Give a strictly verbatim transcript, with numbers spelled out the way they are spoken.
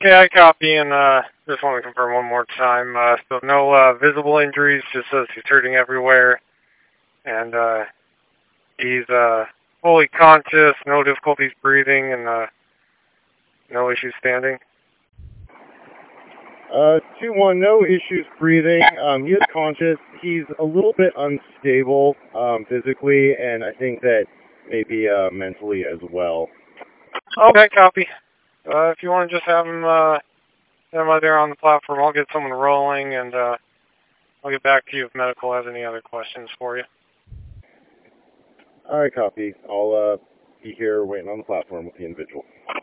Okay, I copy, and uh, just want to confirm one more time. Uh, so no uh, visible injuries, just says he's hurting everywhere, and uh, he's uh, fully conscious, no difficulties breathing, and uh, no issues standing. Uh, two one, no issues breathing. Um, he is conscious. He's a little bit unstable um, physically, and I think that maybe uh, mentally as well. Okay, copy. Uh, if you want to just have him, uh, have him out there on the platform, I'll get someone rolling, and uh, I'll get back to you if medical has any other questions for you. All right, copy. I'll uh, be here waiting on the platform with the individual.